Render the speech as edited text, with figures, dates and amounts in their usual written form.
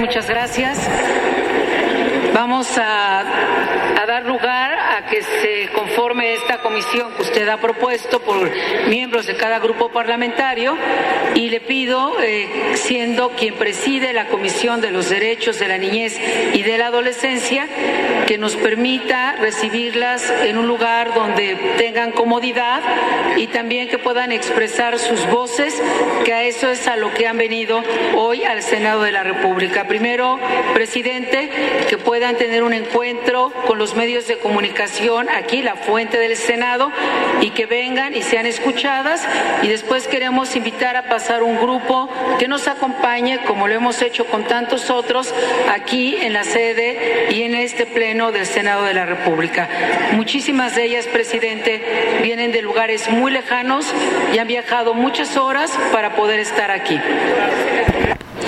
muchas gracias. Vamos a dar lugar a que se conforme esta comisión que usted ha propuesto por miembros de cada grupo parlamentario y le pido, siendo quien preside la Comisión de los Derechos de la Niñez y de la Adolescencia, que nos permita recibirlas en un lugar donde tengan comodidad y también que puedan expresar sus voces, que a eso es a lo que han venido hoy al Senado de la República. Primero, presidente, que puedan tener un encuentro con los medios de comunicación aquí, la fuente del Senado, y que vengan y sean escuchadas, y después queremos invitar a pasar un grupo que nos acompañe, como lo hemos hecho con tantos otros, aquí en la sede y en este pleno del Senado de la República. Muchísimas de ellas, presidente, vienen de lugares muy lejanos y han viajado muchas horas para poder estar aquí.